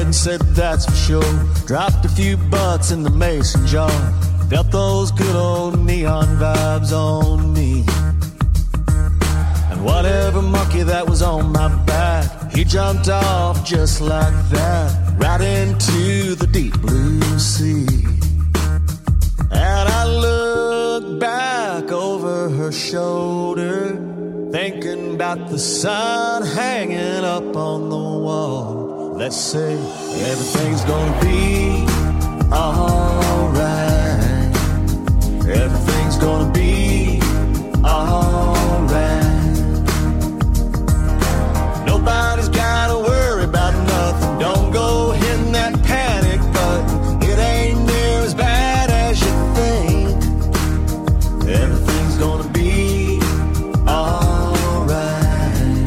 and said that's for sure. Dropped a few butts in the mason jar. Felt those good old neon vibes on me. And whatever monkey that was on my back, he jumped off just like that, right into the deep blue sea. And I looked back over her shoulder, thinking about the sun hanging up on the wall. Let's say everything's gonna be alright. Everything's gonna be alright. Nobody's gotta worry about nothing. Don't go hitting that panic button. It ain't near as bad as you think. Everything's gonna be alright.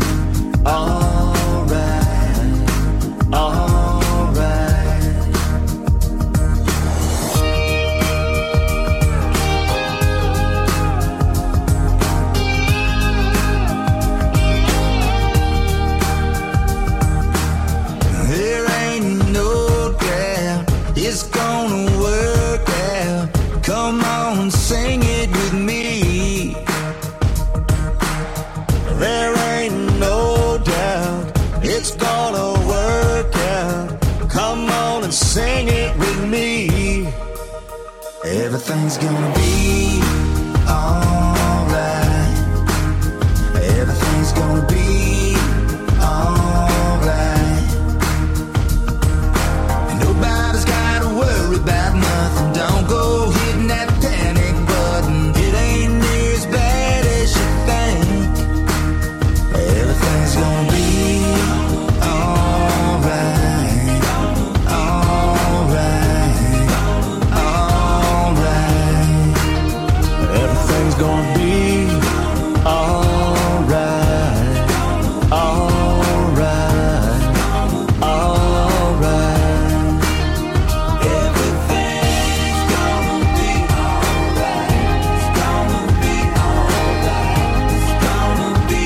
Alright. Alright. There ain't no doubt it's gonna work out. Come on, sing it with me. There ain't no doubt it's gonna work out. Come on and sing it with me. Everything's gonna be alright. Everything's gonna be alright. Nobody's gotta worry about nothing. Don't go hitting that panic button. It ain't near as bad as you think. Everything's gonna be alright. Alright. Alright. Everything's gonna be alright. Alright. Alright. Everything's gonna be alright. It's gonna be alright. It's gonna be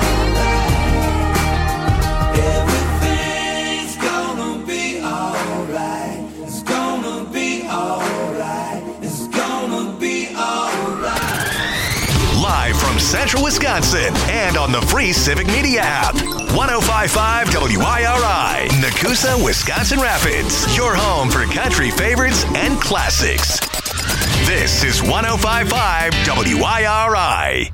alright. Everything's gonna be alright. It's gonna be alright. It's gonna be alright. Live from Central Wisconsin and on the free Civic Media app. 105.5 WIRI, Nakusa, Wisconsin Rapids. Your home for country favorites and classics. This is 105.5 WIRI.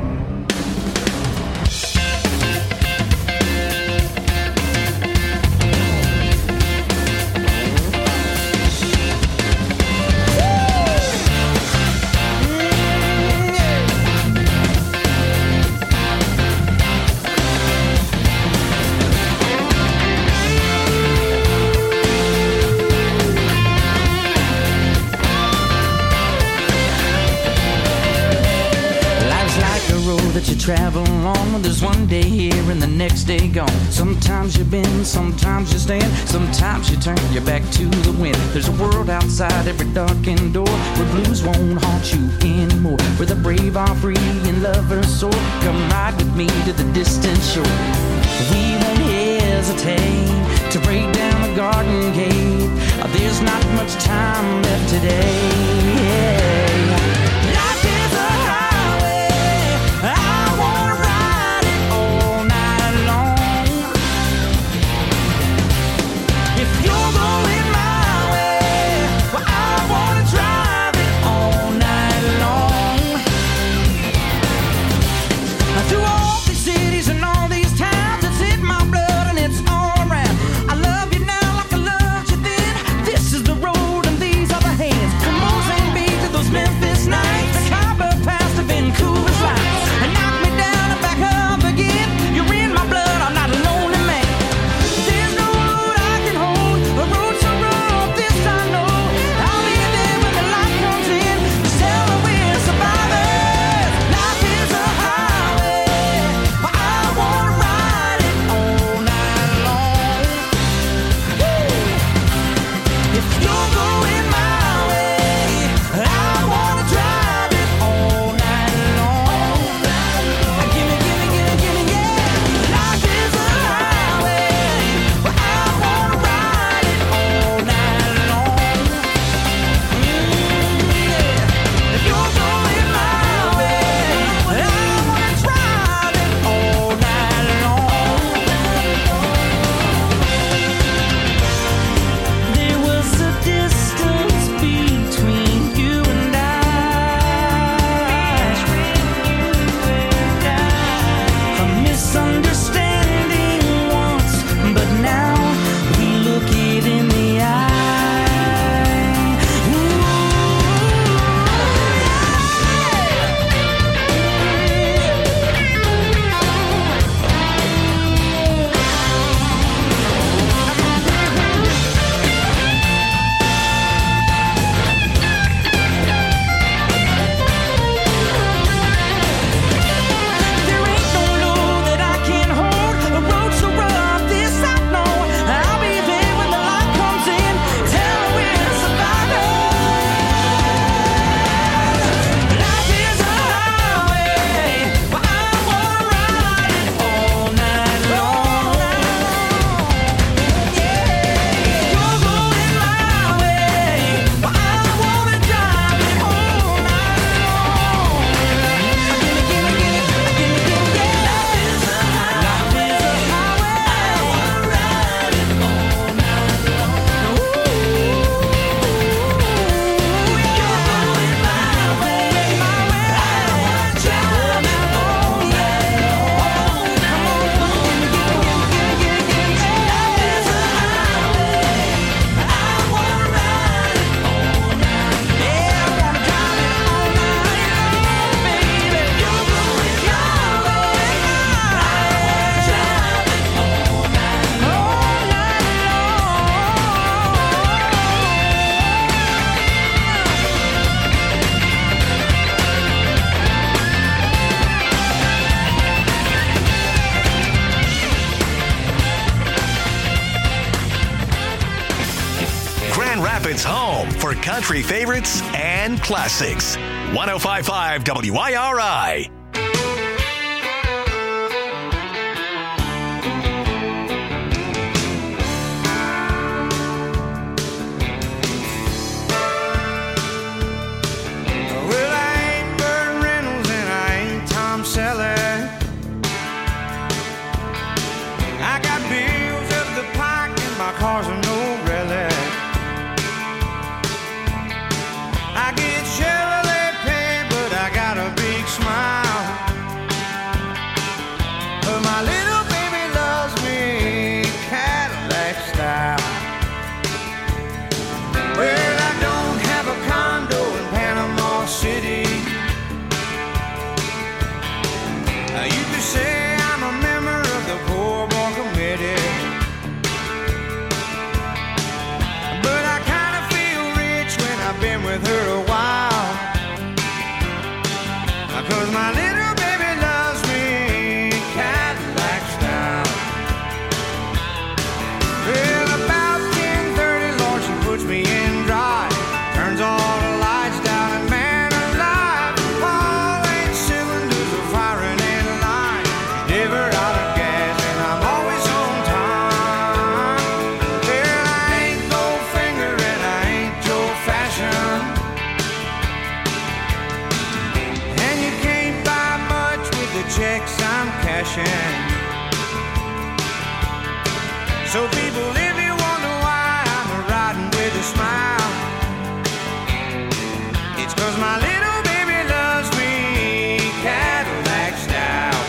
Life's like a road that you travel on. There's one day here and the next day gone. Sometimes you bend, sometimes you stand, sometimes you turn your back to the wind. There's a world outside every darkened door where blues won't haunt you anymore, where the brave are free and lovers soar. Come ride with me to the distant shore. We won't hesitate to break down the garden gate. There's not much time left today. Life is a highway. I wanna ride it all night long. If you're going my way, well, I wanna drive it all night long. Through all these cities and all these towns, it's in my blood and it's all around. I love you now like I loved you then. This is the road and these are the hands. Come on. country favorites and classics. 105.5 WIRI. Cars are no relic. I get Chevrolet pay, but I got a big smile. But my little baby loves me Cadillac style. Well, I don't have a condo in Panama City. You could say I'm a member of the Poor Boy Committee. Been with her a while, 'cause my little baby loves me Cadillac style. Well, about 10:30, Lord, she puts me in drive, turns all the lights down, and man alive, all 8 cylinders are firing in line, never out of gas, and I'm always on time. Well, I ain't Goldfinger and I ain't Joe Fashion. Checks I'm cashing. So people, if you wonder why I'm riding with a smile, it's 'cause my little baby loves me Cadillac style.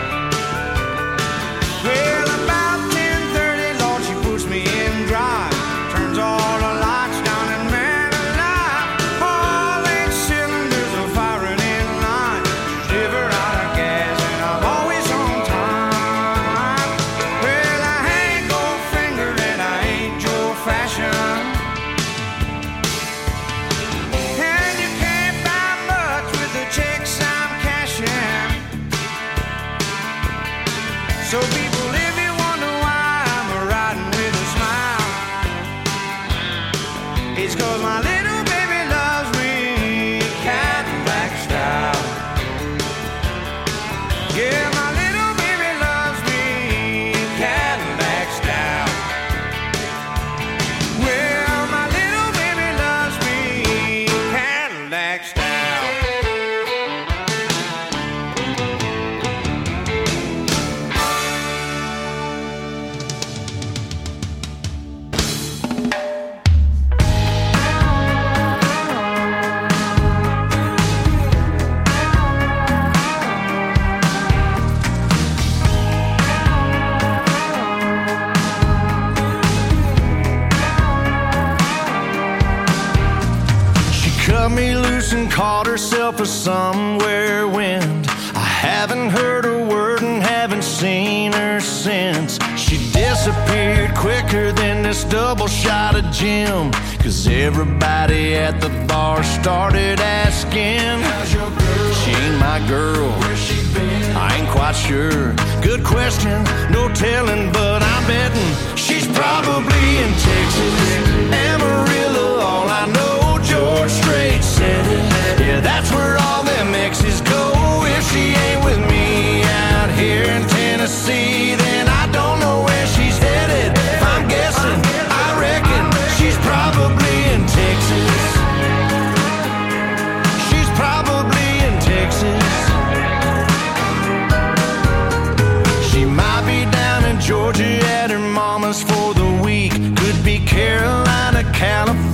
Well, about 10:30, Lord, she puts me in drive, turns all the lights down, and man alive, all 8 cylinders are firing in line, never out of gas. So people, if you wonder why I'm riding with a smile, it's 'cause my little baby loves me Cadillac style. Yeah, my little baby loves me Cadillac style. Well, my little baby loves me Cadillac style. Cut me loose and caught herself a somewhere wind. I haven't heard a word and haven't seen her since. She disappeared quicker than this double shot of Jim, 'cause everybody at the bar started asking, how's your girl? She ain't my girl. Where's she been? I ain't quite sure. Good question, no telling, but I'm betting she's probably in Texas, Amarillo, all I know. George Strait said it. Yeah, that's where all them exes go. If she ain't with me out here in Tennessee, then I don't know where she's headed. If I'm guessing, I reckon she's probably in Texas. She's probably in Texas. She might be down in Georgia at her mama's for the week. Could be Carolina, California,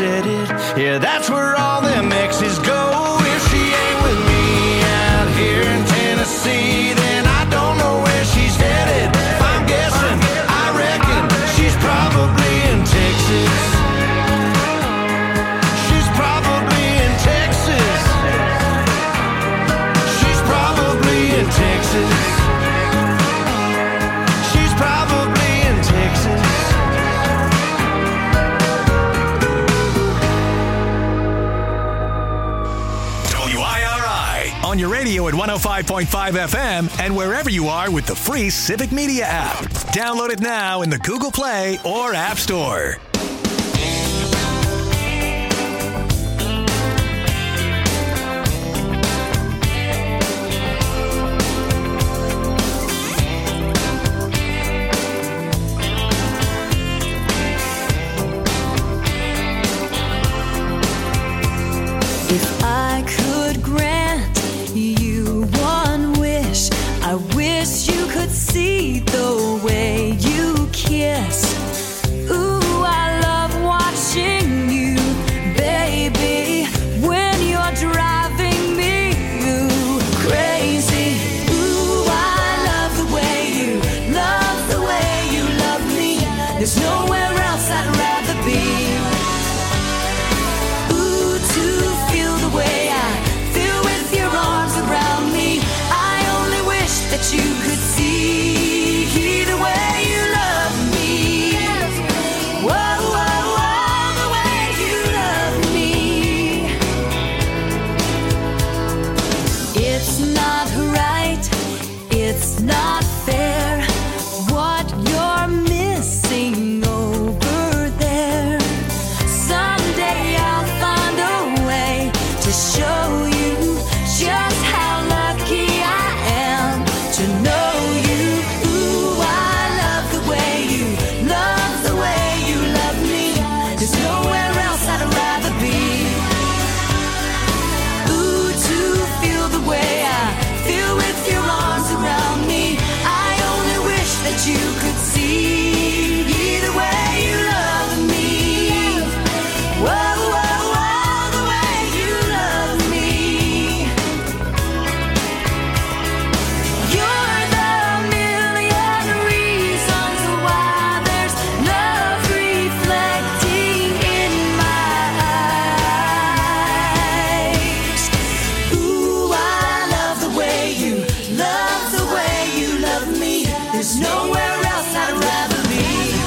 said it. Yeah, that's where all them exes go. If she ain't with me out here in Tennessee, then I don't know where she's headed. If I'm guessing, I reckon she's probably in Texas. She's probably in Texas. She's probably in Texas. She's probably in Texas. WIRI on your radio at 105.5 FM and wherever you are with the free Civic Media app. Download it now in the Google Play or App Store. If I could grant you one wish, I wish you could see the way you kiss. Ooh, I love watching you, baby, when you're driving me crazy. Ooh, I love the way you love me. There's nowhere else I'd rather be. That you could see the way you love me. Whoa, whoa, whoa, the way you love me. It's not right, it's not fair, what you're missing over there. Someday I'll find a way to show you just how lucky I am to know you. Ooh, I love the way you love me. There's nowhere else I'd rather be. Ooh, to feel the way I feel with your arms around me. I only wish that you could see the way you love me. Whoa, whoa, whoa, the way you love me. You're the million reasons why there's love reflecting in my eyes. Ooh, I love the way you love me. There's nowhere else I'd rather be.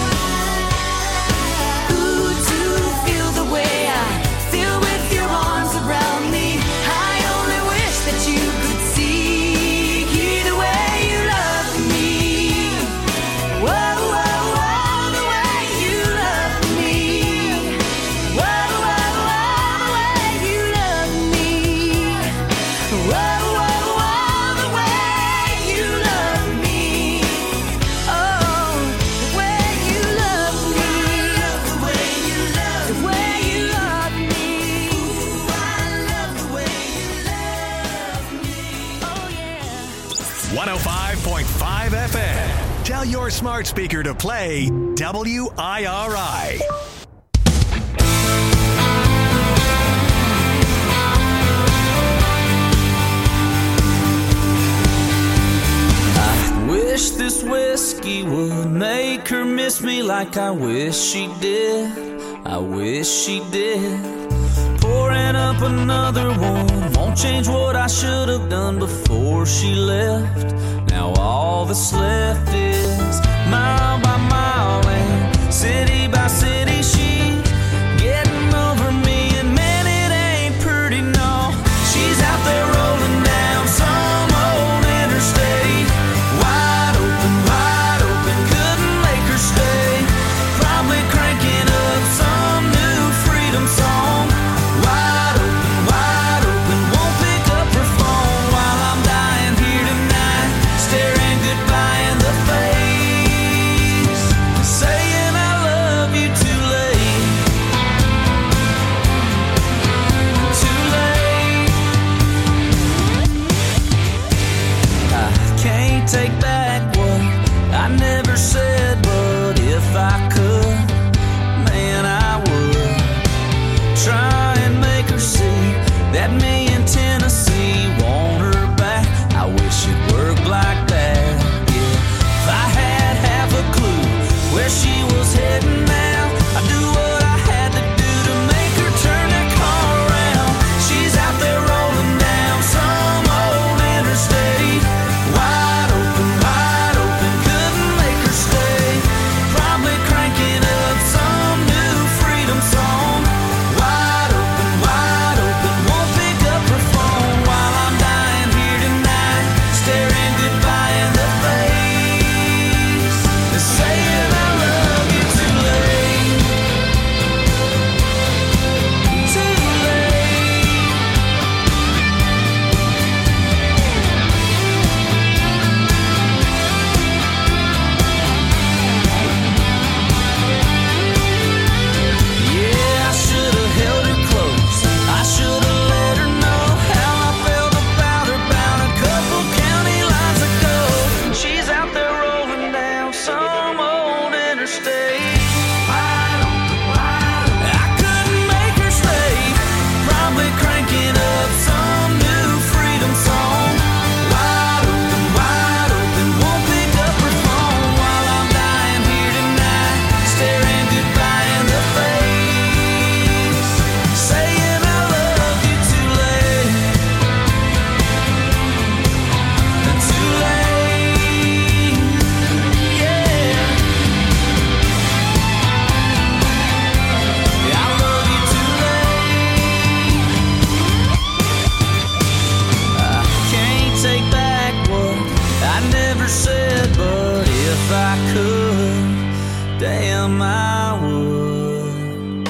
Ooh, to feel the way I feel with your arms around me. I only wish that you could see the way you love me. Whoa, whoa, whoa, the way you love me. Whoa, whoa, whoa, the way you love me. Whoa, whoa, whoa, the way you love me. Oh, the way you love me. The way you love me. Ooh, I love the way you love me. Oh, yeah. 105.5 FM. Tell your smart speaker to play WIRI. Wish this whiskey would make her miss me like I wish she did. I wish she did. Pouring up another one won't change what I should have done before she left. Now all that's left is mile by mile and city by city she getting over me, and man, it ain't pretty, no. She's out there rolling down some old interstate, wide open, couldn't make her stay. Probably cranking up some new freedom song. Wide open, won't pick up her phone while I'm dying here tonight, staring goodbye in the face. them I would.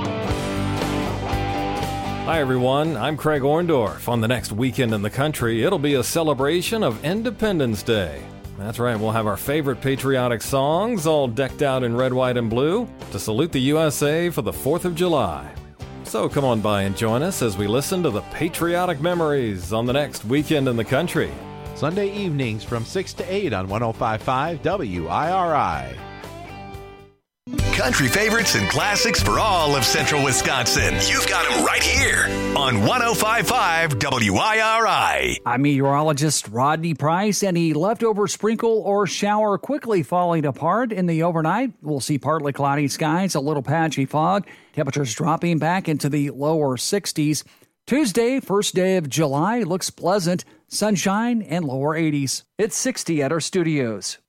Hi everyone, I'm Craig Orndorff. On the next Weekend in the Country, it'll be a celebration of Independence Day. That's right, we'll have our favorite patriotic songs all decked out in red, white, and blue to salute the USA for the 4th of July. So come on by and join us as we listen to the patriotic memories on the next Weekend in the Country. Sunday evenings from 6 to 8 on 105.5 WIRI. Country favorites and classics for all of Central Wisconsin. You've got them right here on 105.5 WIRI. I'm meteorologist Rodney Price. Any leftover sprinkle or shower quickly falling apart in the overnight. We'll see partly cloudy skies, a little patchy fog. Temperatures dropping back into the lower 60s. Tuesday, first day of July, looks pleasant. Sunshine and lower 80s. It's 60 at our studios.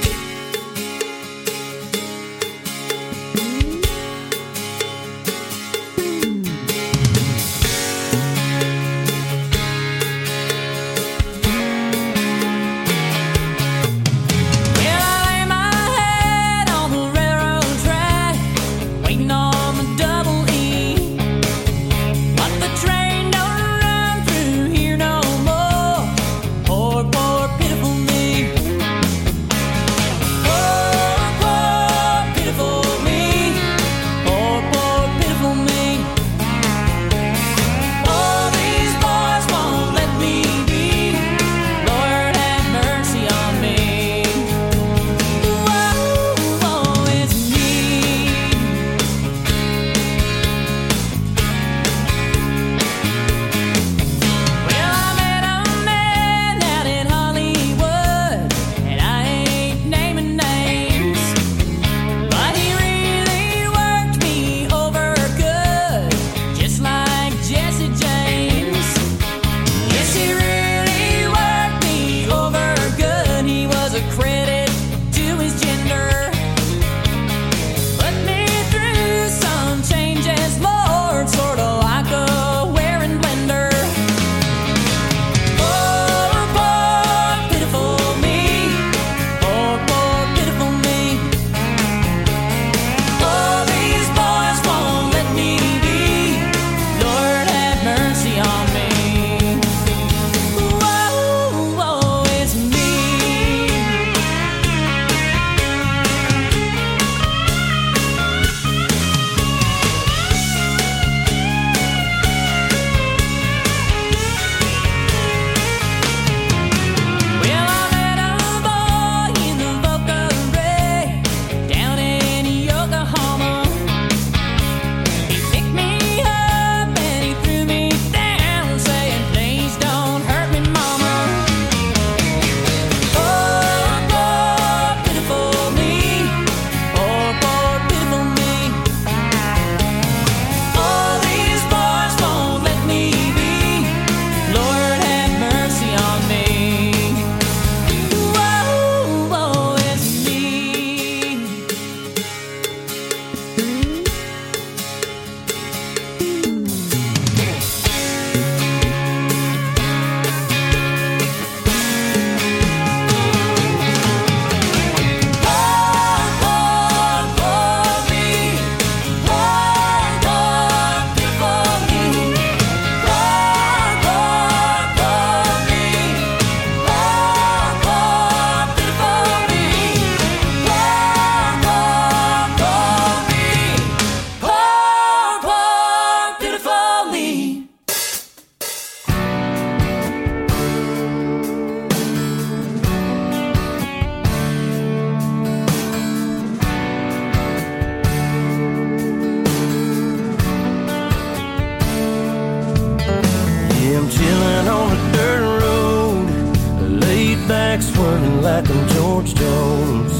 Swerving like I'm George Jones.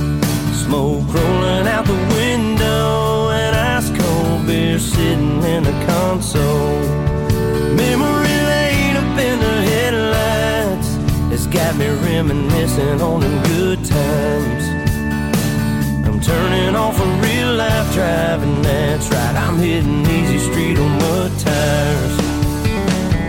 Smoke rolling out the window and ice cold beer sitting in the console. Memory lane up in the headlights has got me reminiscing on them good times. I'm turning off a real life driving, that's right, I'm hitting easy street on mud tires. Back in the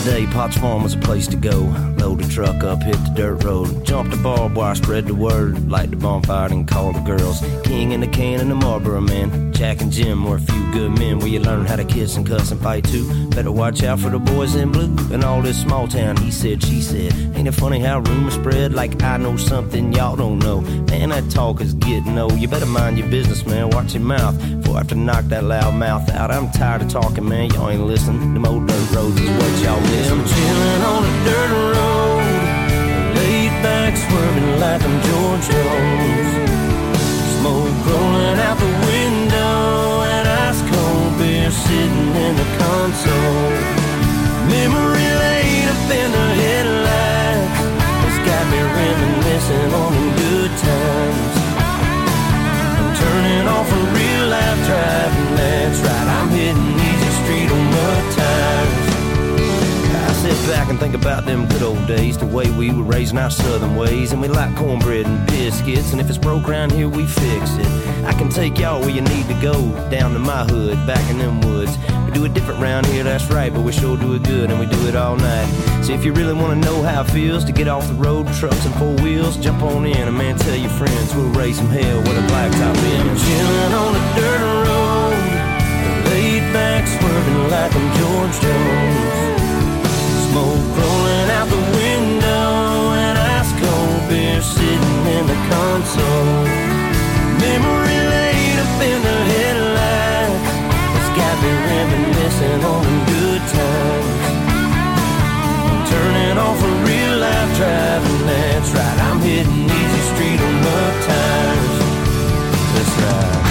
day, Potts Farm was a place to go. Load the truck up, hit the dirt road. Jump the barbed wire, spread the word. Light the bonfire and call the girls. King and the can and the Marlboro man. Jack and Jim were a few good men where you learn how to kiss and cuss and fight too. Better watch out for the boys in blue. And all this small town, he said, she said. Ain't it funny how rumors spread like I know something y'all don't know? Man, that talk is getting old. You better mind your business, man. Watch your mouth before I have to knock that loud mouth out. I'm tired of talking, man. Y'all ain't listening. Them old dirt roads is what y'all miss. I'm chilling on a dirt road, laid back, swerving like I'm George Jones. Smoke rolling out the window, and ice cold beer sitting in the console. Memory laid up in the headlights, it's got me reminiscing on them good times. I'm turning off a real life driving, that's right, I'm hitting easy street on mud tires. I sit back and think about them good old days, the way we were raising our southern ways. And we like cornbread and biscuits, and if it's broke around here, we fix it. I can take y'all where you need to go, down to my hood, back in them woods. We do it different round here, that's right, but we sure do it good, and we do it all night. So if you really want to know how it feels to get off the road, trucks and four wheels, jump on in, and man, tell your friends we'll raise some hell with a blacktop in. I'm chilling on a dirt road, laid back, swerving like I'm George Jones. Smoke rolling out the window, and ice cold beer sitting in the console. Memory laid up in the headlights, it's got me reminiscing on them good times. I'm turning off a real life driving, that's right, I'm hitting easy street on mud tires. That's right.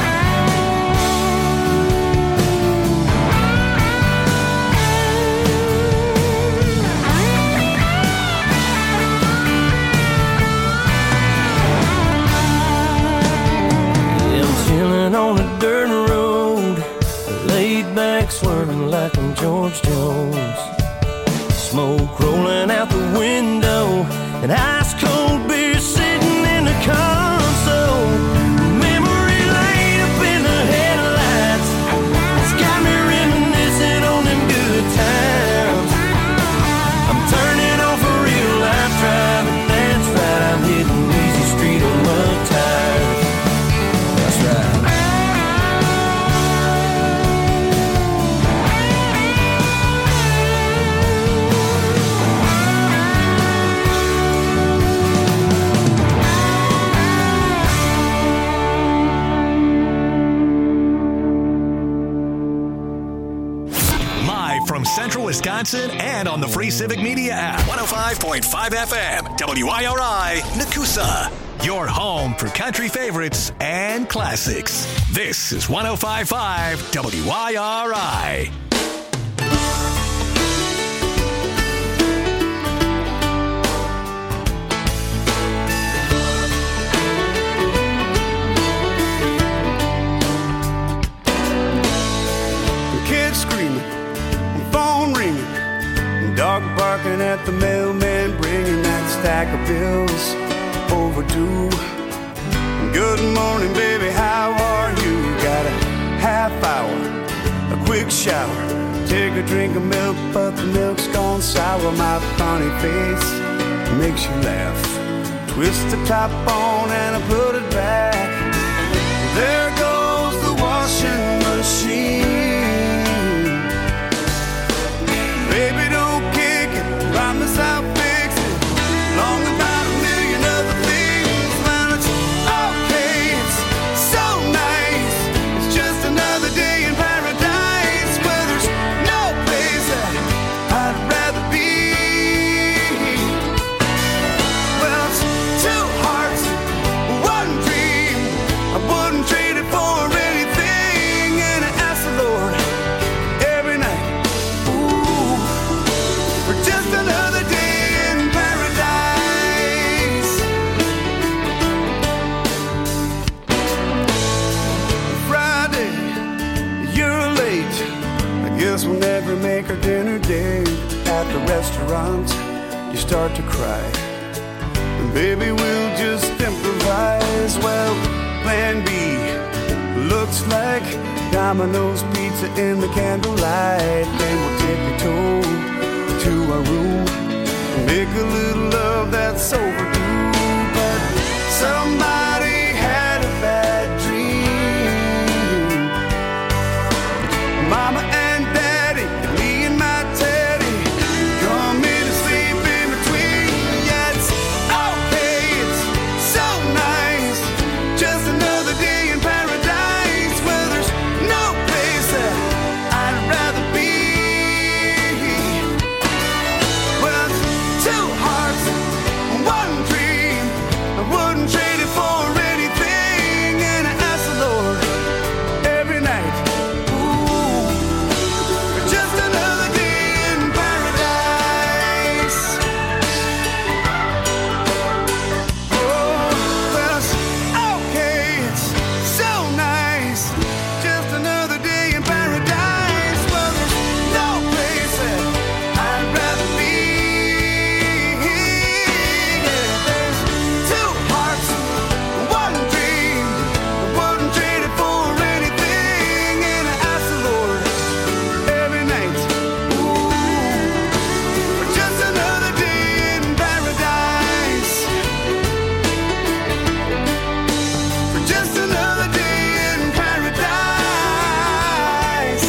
On a dirt road, laid back, swerving like I'm George Jones. Smoke rolling out the window, and ice cold beer sitting in the console. Memory laid up in the headlights, it's got me reminiscing on them good times. I'm turning off a real life driving, that's right, I'm hitting easy street on mud tires. That's right. From Central Wisconsin and on the Free Civic Media app. 105.5 FM, WIRI, Nakusa. Your home for country favorites and classics. This is 105.5 WIRI. Kids screaming, phone ringing, dog barking at the mailman, bringing that stack of bills overdue. Good morning, baby, how are you? Got a half hour, a quick shower, take a drink of milk, but the milk's gone sour. My funny face makes you laugh. Twist the top on and I put it back. There goes the washing machine. Baby, don't kick it, promise I'll fix it. Long about a million other things, man, it's okay, it's so nice. It's just another day in paradise, where there's no place that I'd rather be. Well, it's two hearts, one dream, I wouldn't trade it for anything. And I ask the Lord every night, for just another day in paradise. Friday, you're late. I guess we'll never make our dinner date. At the restaurant, you start to cry. And baby, we'll just improvise. Well, plan B looks like Domino's pizza in the candlelight. Then we'll tippy-toe to our room, make a little love that's overdue. But somebody had a bad dream. Mama and Daddy, me and my Teddy, come in and sleep in between. Yeah, it's okay, it's so nice, just another day in paradise, where there's no place that I'd rather be. Well, it's two hearts, one dream, I wouldn't trade it for anything. And I ask the Lord every night, ooh, for just another day in paradise. Oh, well, it's okay, it's so nice, just another day in paradise. Well, there's no place that I'd rather be. Yeah, there's two hearts, one dream, I wouldn't trade it for anything. And I ask the Lord every night, ooh, for just another day in paradise, for just another day in paradise.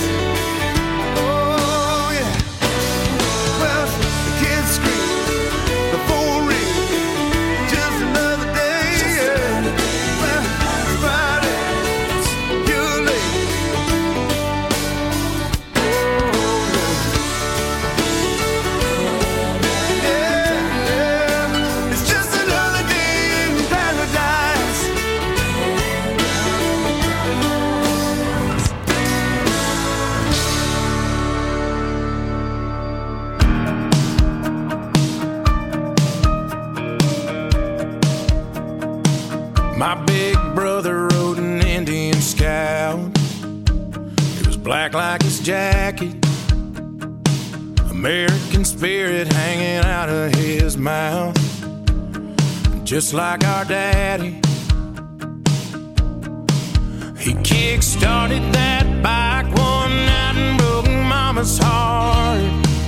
Oh yeah. Well, the kids scream, the phone rings, just another day. Yeah. Well, Friday, you're late. Yeah, it's just another day in paradise. My big brother rode an Indian Scout. It was black like his jacket, American spirit hanging out of his mouth, just like our daddy. He kick-started that bike one night and broke Mama's heart.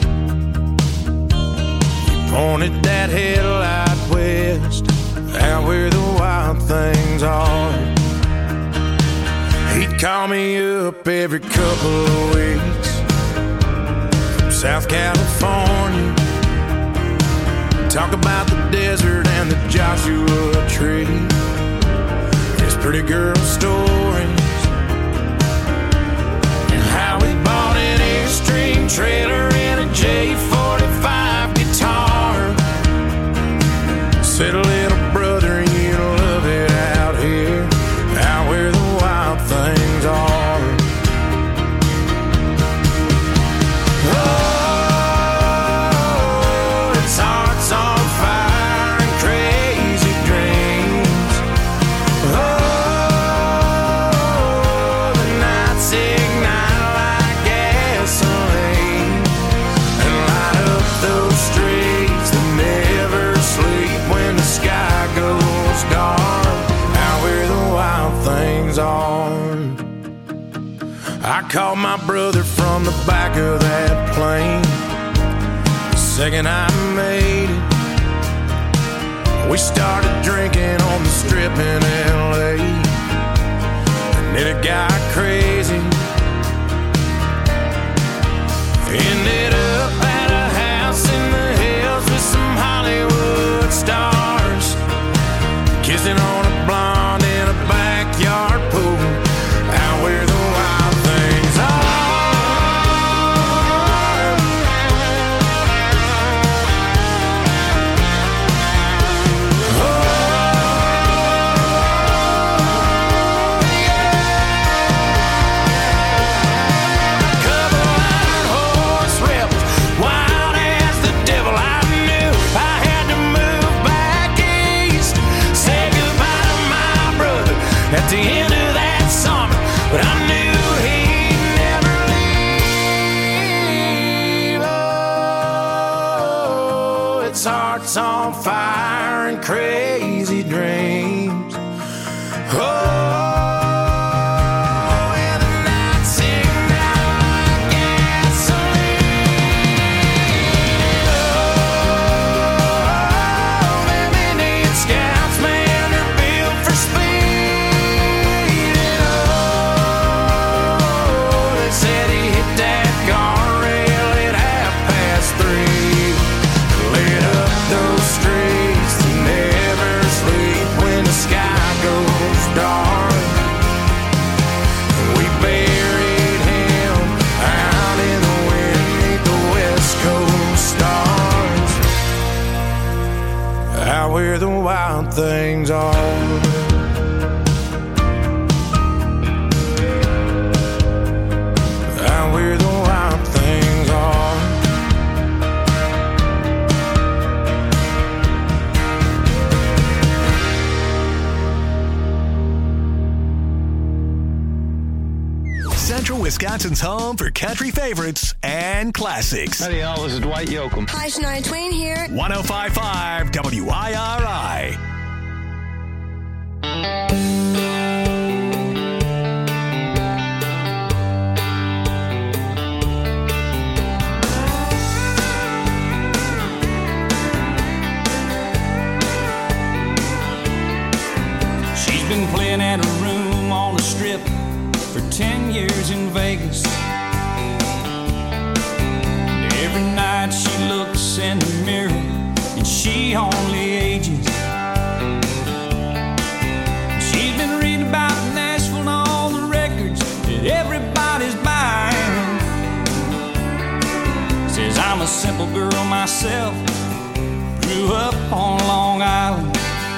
He pointed that headlight west, out where the wild things are. He'd call me up every couple of weeks from South California, talk about the desert and the Joshua Tree, his pretty girl stories, and how he bought an Airstream trailer and a J45 guitar. Said, little brother, you love it out here, out where the wild things are. Oh, it's hearts on fire and crazy dreams. Oh, the nights ignite like gasoline and light up those streets that never sleep when the sky goes dark, out where the wild things are. I called my brother from the back of that plane the second I made it. We started drinking on the strip in LA, and then it got crazy. Ended up at a house in the hills with some Hollywood stars, kissing on a blonde in a backyard pool, out where the wild things are. Oh, yeah. Couple iron horse rebels, wild as the devil. I knew I had to move back east, say goodbye to my brother at the end of that summer, but I knew he'd never leave. Oh, it's hearts on fire and crazy dreams. Oh, and the nights ignite like gasoline. things are. And where the right things are. Central Wisconsin's home for country favorites and classics. Howdy, y'all. This is Dwight Yoakam. Hi, Shania Twain here. 105.5 WIRI. She's been playing at a room on the strip for 10 years in Vegas. And every night she looks in the mirror and she only ages. She's been reading about Nashville and all the records that everybody's buying. Says I'm a simple girl myself, grew up on Long Island.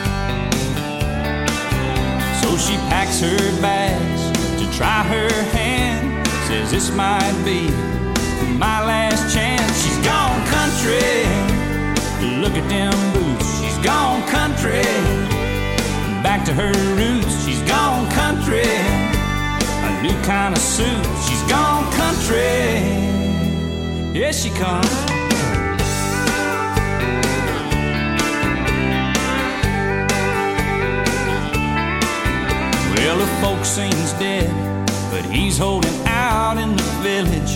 So she packs her bags to try her hand. Says this might be my last chance. She's gone country, look at them boots. She's gone country, back to her roots. She's gone country, a new kind of suit. She's gone country, here she comes. Well, the folk scene's dead, but he's holding out in the village.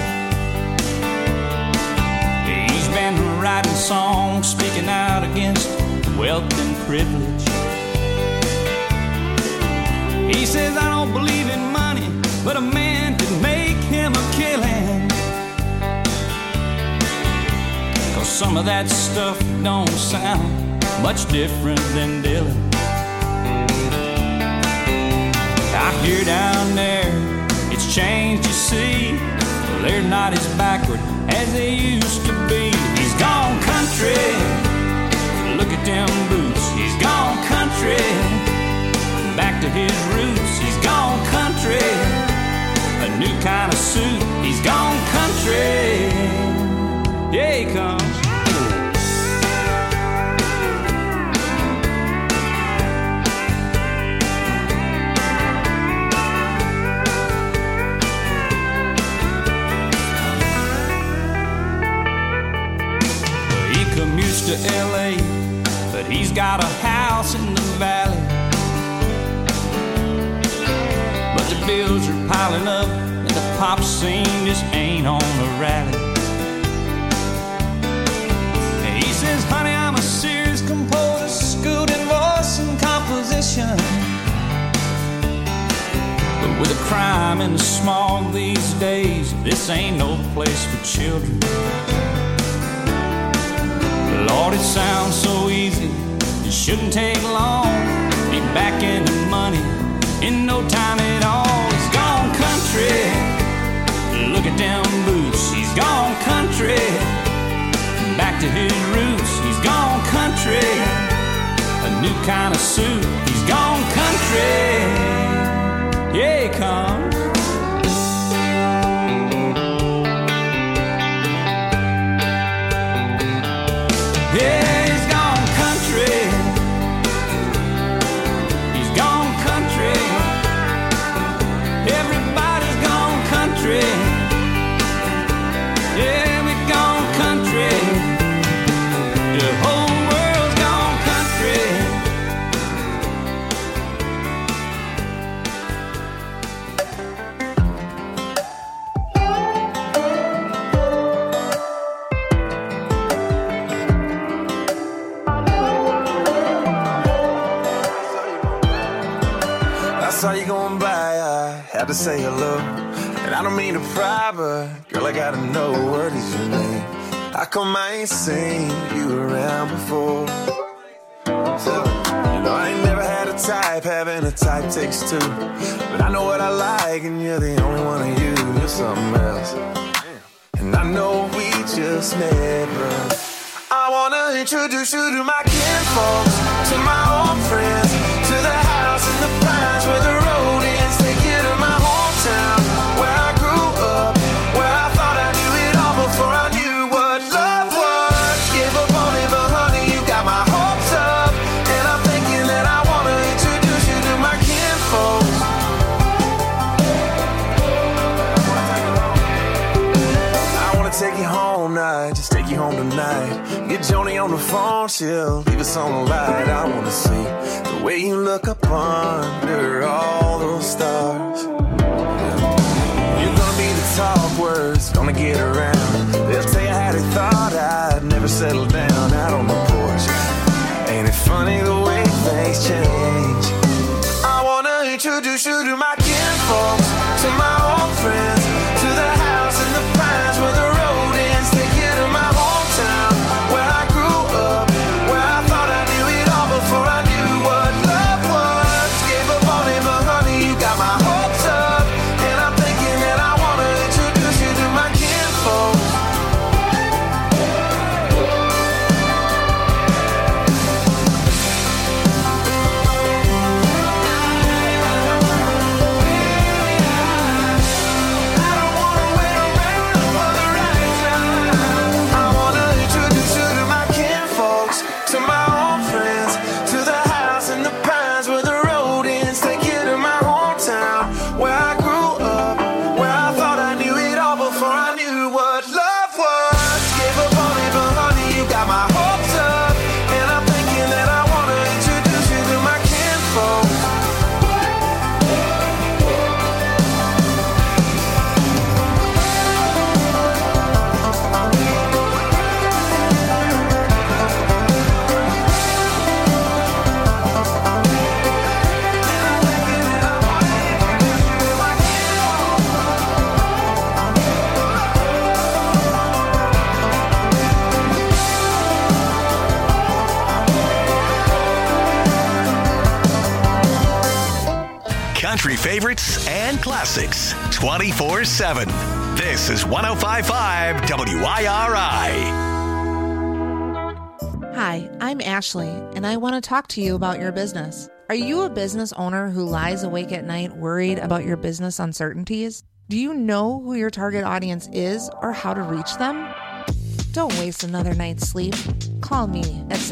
He's been writing songs, speaking out against wealth and privilege. He says, I don't believe in money, but a man could make him a killing. 'Cause some of that stuff don't sound much different than Dylan. Out here down there, it's changed, you see. Well, they're not as backward as they used to be. He's gone country, look at them boots. He's gone country, back to his roots. He's gone country, a new kind of suit. He's gone country, yeah, he comes. To LA, but he's got a house in the valley. But the bills are piling up and the pop scene just ain't on the rally. And he says, honey, I'm a serious composer, schooled in voice and composition. But with the crime and the smog these days, this ain't no place for children. Lord, it sounds so easy, it shouldn't take long. Be back in the money in no time at all. He's gone country, look at them boots. He's gone country, back to his roots. He's gone country, a new kind of suit. He's gone country, yeah, he comes. Yeah, he's gone country. He's gone country. Everybody's gone country. Yeah, we've gone country. The whole world's gone country. Saw you going by, I had to say hello. And I don't mean to pry, but girl, I gotta know what is your name. How come I ain't seen you around before? So, you know, I ain't never had a type, having a type takes two. But I know what I like, and you're the only one of you. You're something else. And I know we just met, but I want wanna introduce you to my kinfolks, to my old friends, to the house in the pines where the road ends. Take you to my hometown, where I grew up, where I thought I knew it all before I knew what love was. Gave up on it, but honey, you got my hopes up, and I'm thinking that I wanna introduce you to my kinfolks. I wanna take you home night, just take you home tonight. Get Joni on the phone, she'll leave us on the light. I wanna see the way you look up under all those stars. You're gonna be the talk words, gonna get around. They'll tell you how they thought I'd never settle down out on the porch. Ain't it funny the way things change? I wanna introduce you to my kinfolks, to my old friends, to the house in the pines where the road ends. Take you to my hometown, where I grew up, where I thought I knew it all before I knew what love was. Gave up on it, but honey, you got my hopes up, and I'm thinking that I wanna introduce you to my kinfolks. Country favorites and classics 24/7. This is 105.5 WIRI. Hi, I'm Ashley, and I want to talk to you about your business. Are you a business owner who lies awake at night worried about your business uncertainties? Do you know who your target audience is or how to reach them? Don't waste another night's sleep. Call me at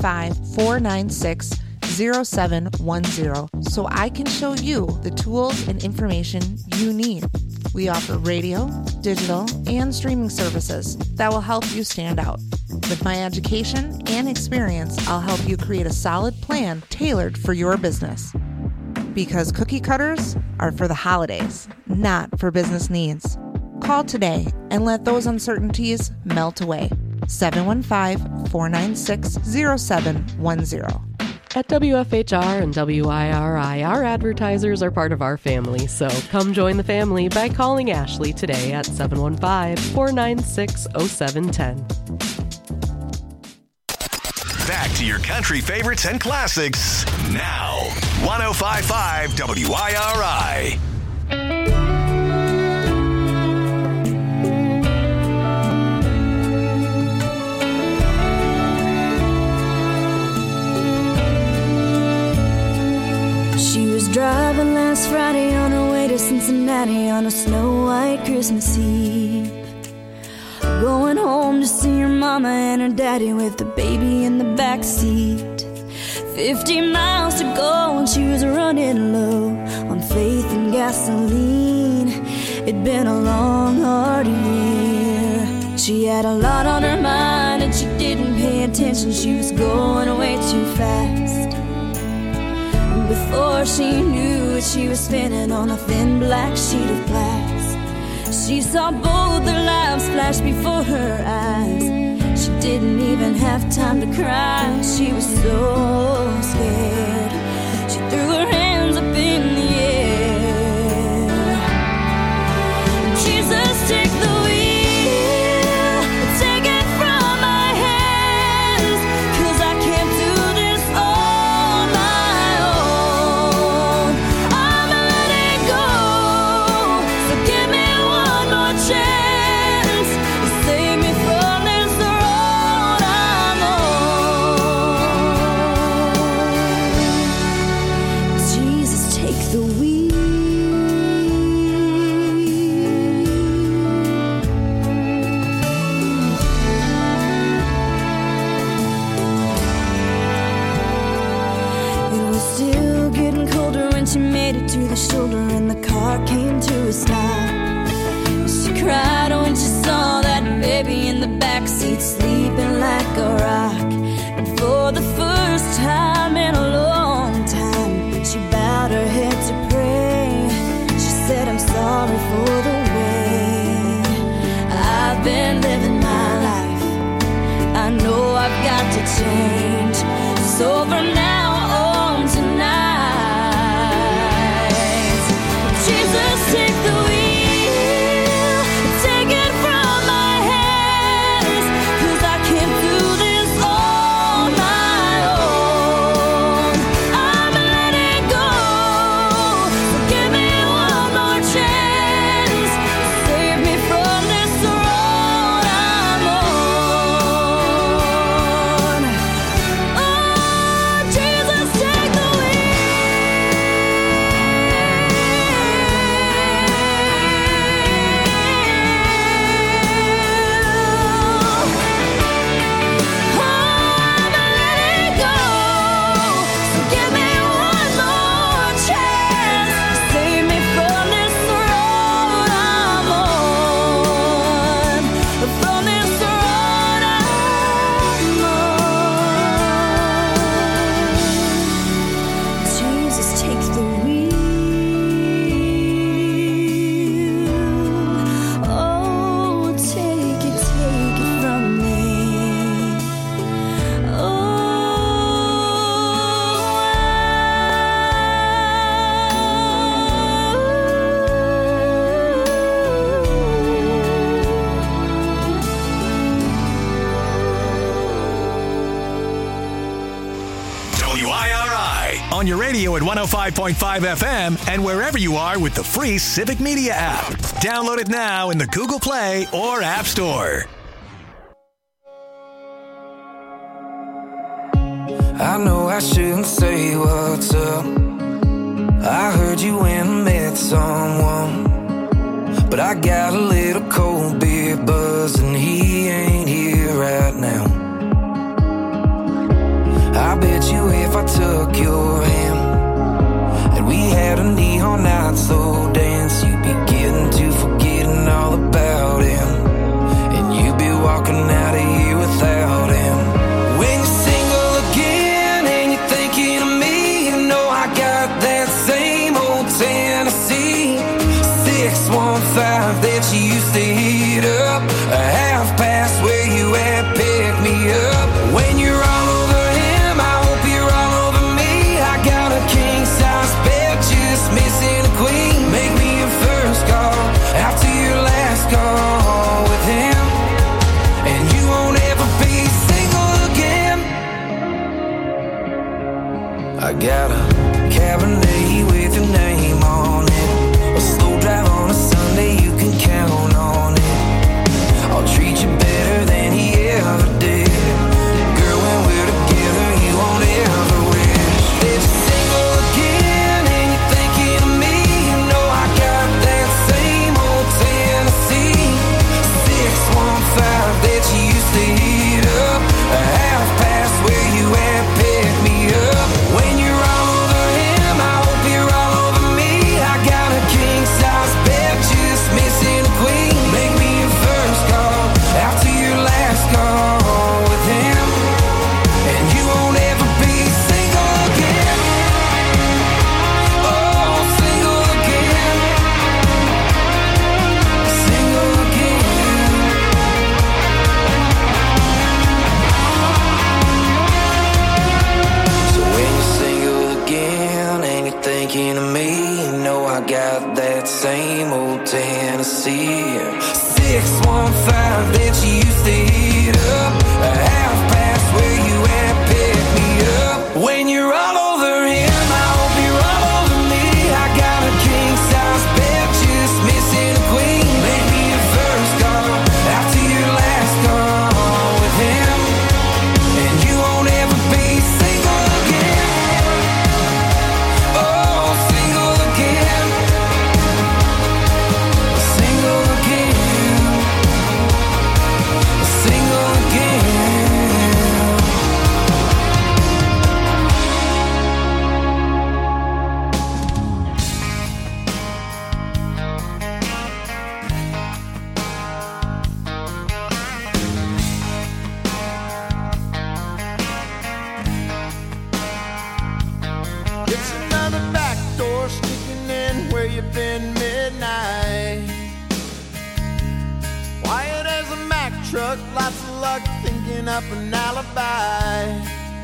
715-496-0710 so I can show you the tools and information you need. We offer radio, digital, and streaming services that will help you stand out. With my education and experience, I'll help you create a solid plan tailored for your business. Because cookie cutters are for the holidays, not for business needs. Call today and let those uncertainties melt away. 715-496-0710. At WFHR and WIRI, our advertisers are part of our family, so come join the family by calling Ashley today at 715-496-0710. Back to your country favorites and classics now. 105.5 WIRI. Driving last Friday on her way to Cincinnati on a snow-white Christmas Eve. Going home to see her mama and her daddy with the baby in the backseat. 50 miles to go and she was running low on faith and gasoline. It'd been a long, hard year. She had a lot on her mind and she didn't pay attention. She was going way too fast. Before she knew it, she was spinning on a thin black sheet of glass. She saw both their lives flash before her eyes. She didn't even have time to cry. She was so scared. She threw her hands up in the air. Jesus, take the wheel, take it from my hands, 'cause I can't do this all my own. I'm letting go, so give me one more chance. Save me from this road I'm shoulder and the car came to a stop. She cried when she saw that baby in the backseat sleeping like a rock. And for the first time in a long time, she bowed her head to pray. She said, I'm sorry for the way I've been living my life. I know I've got to change. So from now on tonight, Jesus, take the wheel, take it from my hands, 'cause I can't do this on my own. I'm letting go, so give me one more chance, save me from this road I'm on. Oh, Jesus, take the WIRI on your radio at 105.5 FM and wherever you are with the free Civic Media app. Download it now in the Google Play or App Store. I know I shouldn't say what's up. I heard you went and met someone, but I got a little cold beer buzz and he ain't here right now. I bet you if I took your hand and we had a neon night slow dance, you'd be getting to forgetting all about him, and you'd be walking out of here without him. When you're single again and you're thinking of me, you know I got that same old Tennessee 615 that you used to heat up, a half past where you at, pick me up. When you're all over him, I hope you're all over me. I got a king size bed, just missing a queen. Make me your first call after your last call with him, and you won't ever be single again. I got a Cabernet with your name on it, a slow drive on a Sunday, you can count on it. I'll treat you better than he ever did. Girl, when we're together, you won't ever wish that you're single again and you're thinking of me. You know I got that same old Tennessee 615 that you used to heat up, a half past where you at, pick me up. When you're all over him, I hope you're all over me. I got a king size bed, just missing a queen. Make me your first call after your last call with him, and you won't ever be single again. Oh, single again. Single again. So when you're single again and you're thinking of me, you know I got that same old Tennessee 615 that you used to heat up, a half past where you at, pick me up. When you're all over him, I hope you're all over me. I got a king size bed, just missing a queen. Make me your first call after your last call with him, and you won't ever be single again. Oh, single again. Single again. Single again. start thinking up an alibi.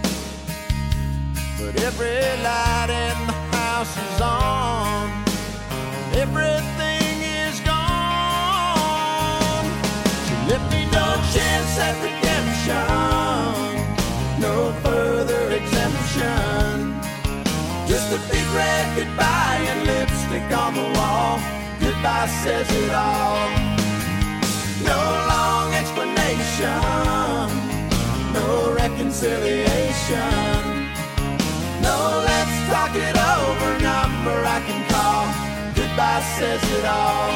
But every light in the house is on, everything is gone. She left me no chance at redemption, no further exemption. Just a big red goodbye and lipstick on the wall. Goodbye says it all. No long explanation, no reconciliation. No, let's talk it over, number I can call. Goodbye says it all.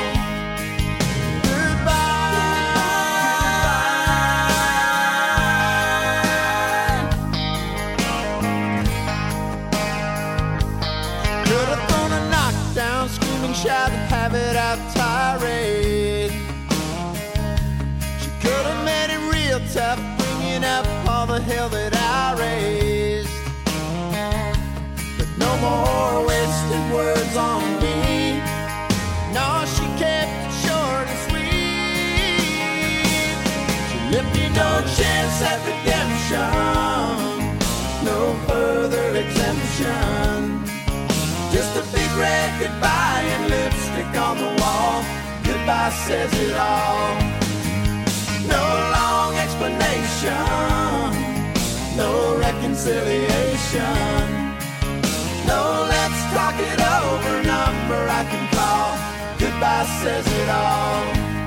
Could have thrown a knockdown, screaming, shout, have it out tirade. She could have made it real tough, bringing up all the hell that I raised. But no more wasted words on me. No, she kept it short and sweet. She left me no chance at redemption, no further exemption. Just a big red goodbye and lipstick on the wall. Goodbye says it all. No long explanation, no reconciliation. No, let's talk it over, number I can call. Goodbye says it all.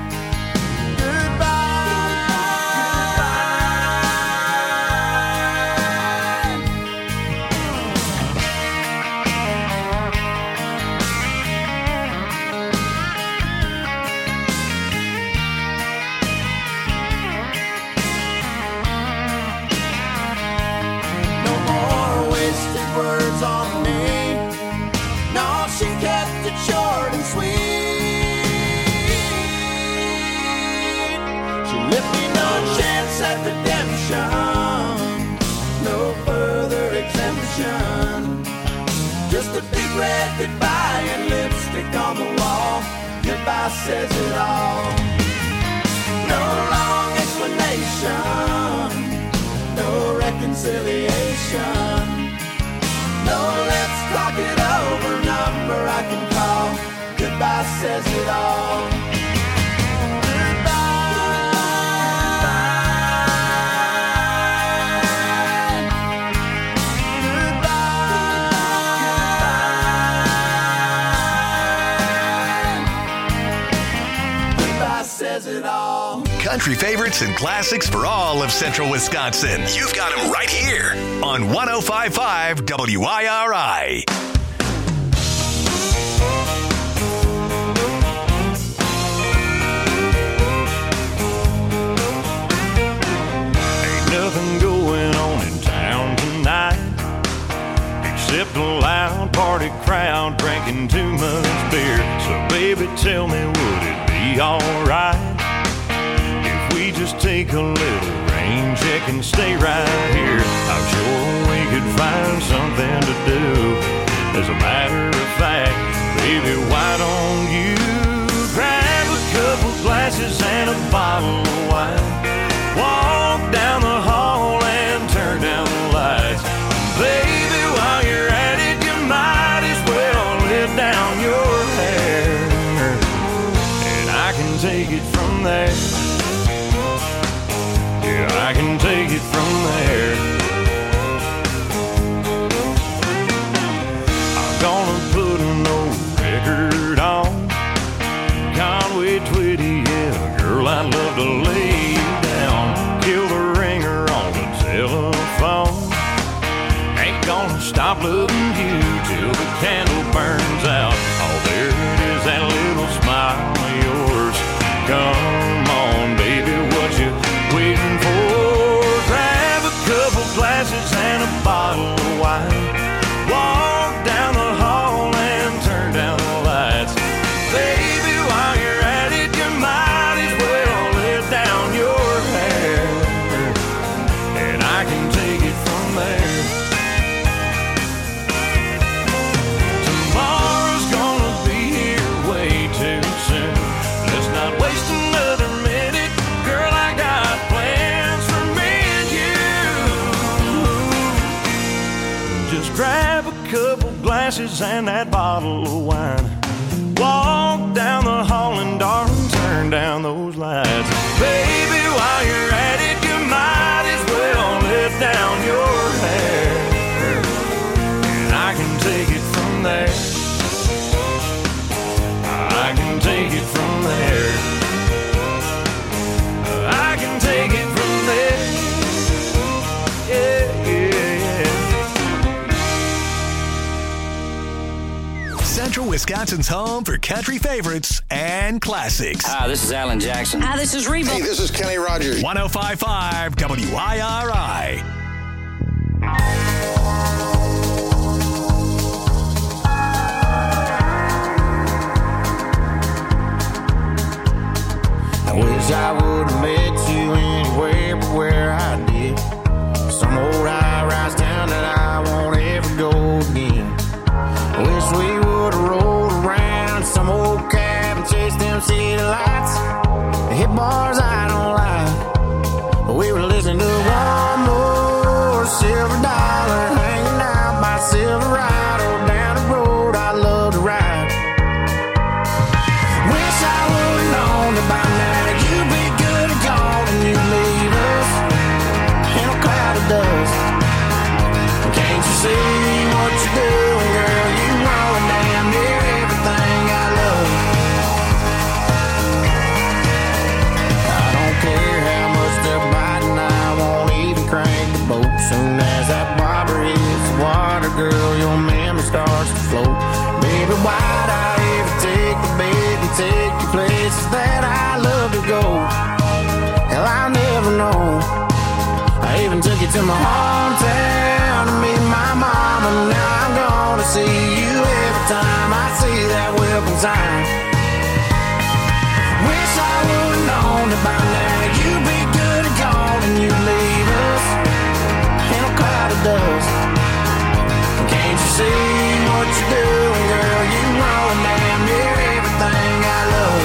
Words on me. No, she kept it short and sweet. She left me no chance at redemption, no further exemption. Just a big red goodbye and lipstick on the wall. Goodbye says it all. No long explanation, no reconciliation. No, let's talk it over, number I can call. Goodbye says it all. Goodbye says it all. Country favorites and classics for all of Central Wisconsin. You've got them right here on 105.5 WIRI. Ain't nothing going on in town tonight except a loud party crowd drinking too much beer. So baby, tell me, would it be alright we just take a little rain check and stay right here? I'm sure we could find something to do. As a matter of fact, baby, why don't you grab a couple glasses and a bottle of wine, walk down the hall and turn down the lights. Baby, while you're at it, you might as well let down your hair, and I can take it from there. I can take it from there. I'm gonna put an old record on Conway Twitty, yeah, girl, I'd love to lay you down. Kill the ringer on the telephone. Ain't gonna stop loving you till the candle burns out. Oh, there it is, that little smile of yours. Come on, baby, what you waiting for? Grab a couple glasses and a bottle of wine, walk down the hall and turn down the lights. Baby, while you're at it, you might as well let down your hair, and I can take it from there. cigars and that bottle of wine. Walk down the hall and darling, turn down those lights. Baby, while you're at it, you might as well let down your hair, and I can take it from there. I can take it from there. I can take it from there. Yeah, yeah, yeah. Central Wisconsin's home for country favorites and classics. Hi, this is Alan Jackson. Hi, this is Reba. Hey, this is Kenny Rogers. 105.5 WIRI. I wish I would have met you anywhere but where I did. Some old high-rise town that I won't ever go again. I wish we would have rolled around some old cab and chased them city lights. Hit bars I don't like, but we were listening to one more silver dollar, hanging out by Silverado down the road I love to ride. Wish I would have known that by now you'd be good and gone and you'd leave us in a cloud of dust. Can't you see what you're doing, girl? You ruin damn near everything I love. I don't care how much they're biting, I won't even crank the boat. Soon as that bobber hits the water, girl, your memory starts to float. Baby, why'd I ever take the bait and take you places that I love to go? Hell, I'll never know. I even took you to my hometown to meet my mom, and now I'm gonna see you every time I see that welcome sign. Wish I would've known that by now you'd be good and gone and you'd leave us in a cloud of dust. Can't you see what you're doing, girl? You ruin damn near everything I love.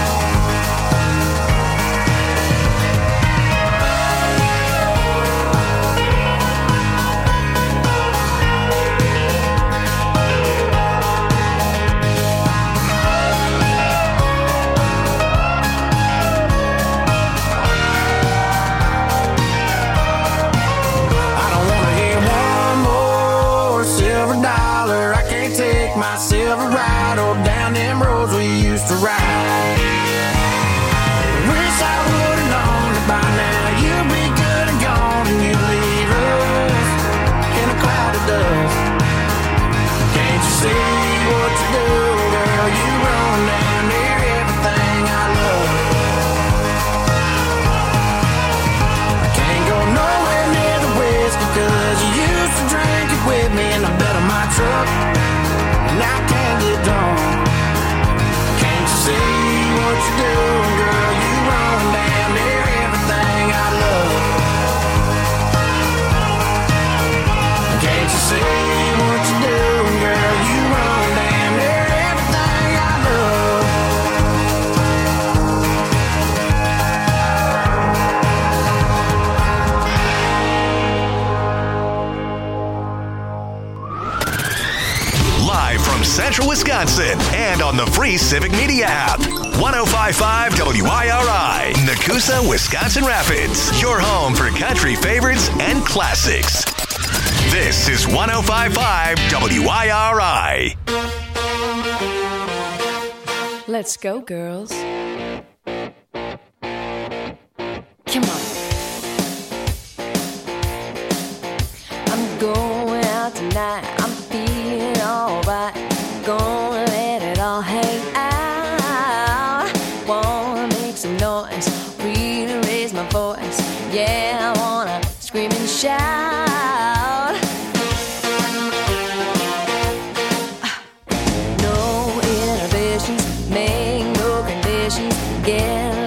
My Silverado down them roads we used to ride. Wish I would've known that by now you'd be good and gone and you'd leave us in a cloud of dust. Can't you see what you're doing, girl? You run down near everything I love. I can't go nowhere near the whiskey cause you used to drink it with me in the bed of my truck. And I can't get drawn. Can't you see what you're doing, girl? You run down near everything I love. Can't you see what you're doing, girl? You run down near everything I love. Live from Central Wisconsin and on the free Civic Media app. 105.5 WIRI, Nakusa, Wisconsin Rapids. Your home for country favorites and classics. This is 105.5 WIRI. Let's go, girls. Come on. I'm going out tonight. I'm feeling alright. Gonna let it all hang out. Wanna make some noise, really raise my voice. Yeah, I wanna scream and shout. No inhibitions, make no conditions. Get